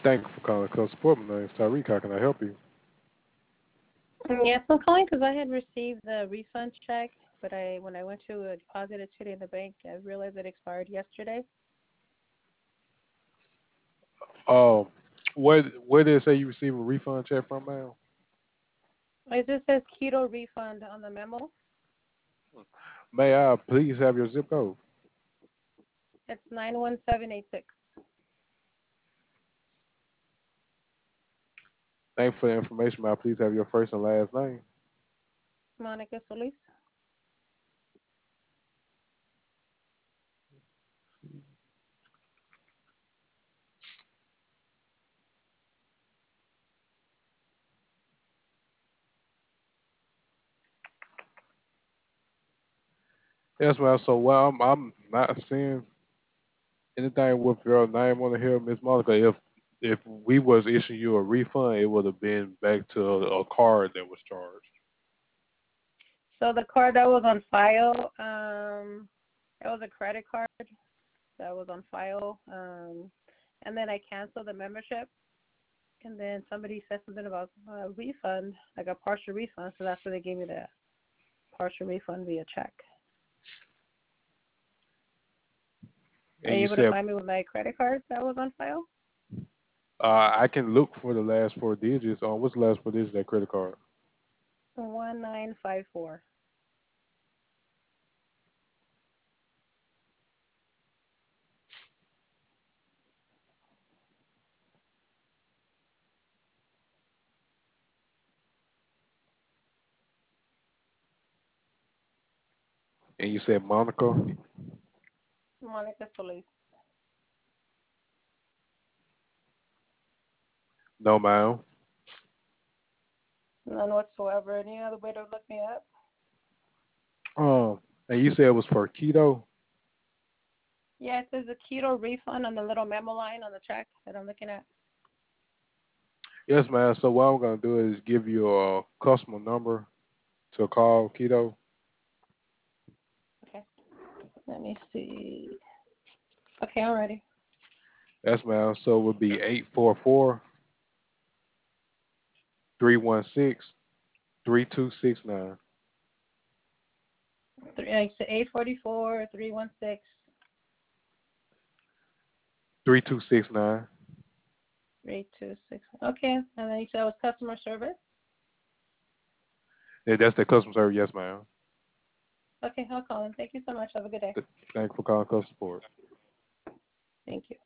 Thank you for calling customer support. My name is Tyreek. How can I help you? Yes, I'm calling because I had received the refund check, but when I went to deposit it today in the bank, I realized it expired yesterday. Um, where did it say you received a refund check from, ma'am? It just says keto refund on the memo. May I please have your zip code? It's 91786. Thank you for the information. May I please have your first and last name? Monica Solis. Yes, ma'am. So, well, I'm not seeing anything with your name on here, Miss Monica. If we was issuing you a refund, it would have been back to a card that was charged. So the card that was on file, it was a credit card that was on file, and then I canceled the membership, and then somebody said something about a refund, like a partial refund, so that's where they gave me the partial refund via check. Are And you you able to said, find me with my credit card that was on file? I can look for the last four digits. What's the last four digits of that credit card? 1954. And you said Monica? Monica Solis. No, ma'am. None whatsoever. Any other way to look me up? And you said it was for keto? Yeah, it says a keto refund on the little memo line on the check that I'm looking at. Yes, ma'am. So what I'm gonna do is give you a customer number to call keto. Okay. Let me see. Okay, I'm ready. Yes, ma'am. So it would be 844-316-3269. It's 844-316. 3269. 326. Okay, and then you said it was customer service? Yeah, that's the customer service. Yes, ma'am. Okay, I'll call him. Thank you so much. Have a good day. Thank you for calling customer support. Thank you.